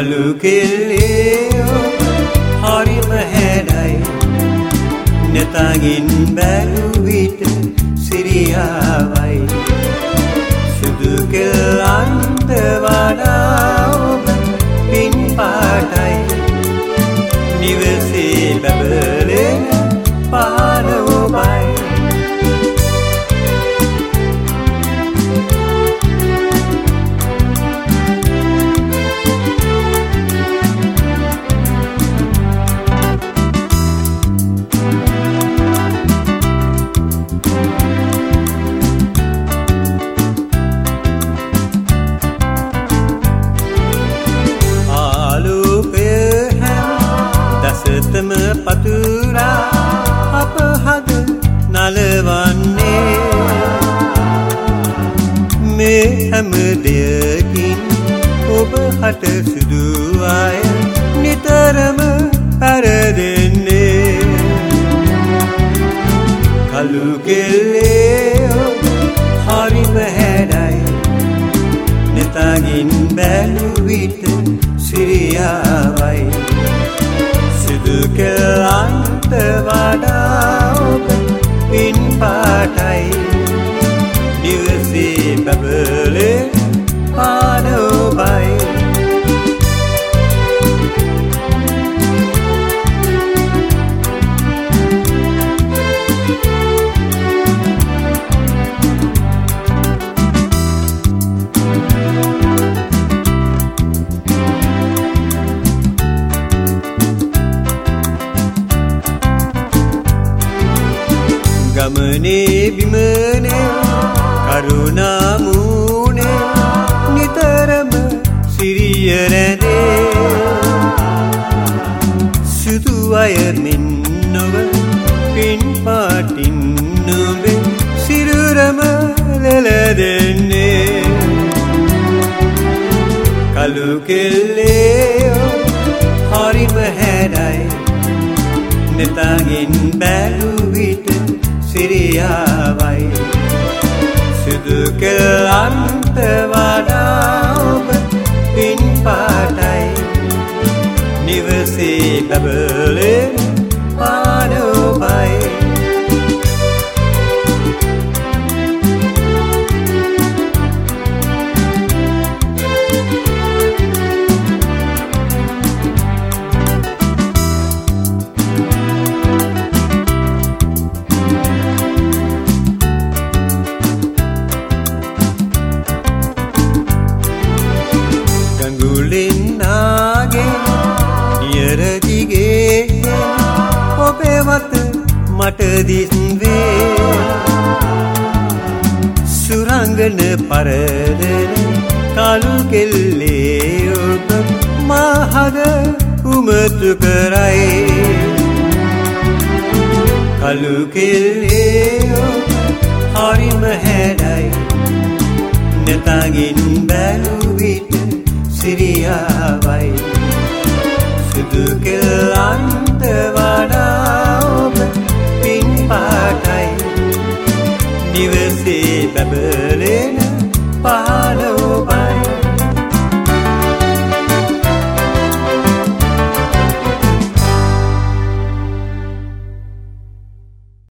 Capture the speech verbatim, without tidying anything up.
කළු කෙල්ලේ හරිම හැඩයි නෙතගින් බැලු විට සිරියාවයි සුදු කෙල්ලන්ට වඩා ඔබ පින් පාටයි නිවසේ බබලෙන පාන ඔබයි දසතම පතුරා අප හද නලවන්නේ මේ හැම දෙයකින් ඔබ හට සුදු අය නිතරම පැරදෙන්නේ කළු කෙල්ලේ හරිම හැඩයි නෙතගින් බැලු විට සිරියාවයි සුදු කෙල්ලන්ට වඩා ඔබ පින් පාටයි නිවසේ බබලෙන පාන ඔබයි ගමනේ බිමනේ කරුණා මූනේ නිතරම සිරිය රැඳේ සුදු අය මෙන් නොව පින් පාටින් නොබේ සිරුරම ලෙලදෙන්නේ කළු කෙල්ලේ හරිම හැඩයි නෙතගින් බැලු විට සිරියාවයි සුදු කෙල්ලන්ට වඩා ඔබ පින් පාටයි නිවසේ බබලෙන පාන ඔබයි ඔබේ වත මට දිස්වේ සුරංගන පරදෙන කළු කෙල්ලේ ඔබ මහද උමතු කරයි කළු කෙල්ලේ හරිම හැඩයි නෙතගින් බැලු විට සිරියාවයි සුදු කෙල්ලන්ට වඩා ඔබ පින් පාටයි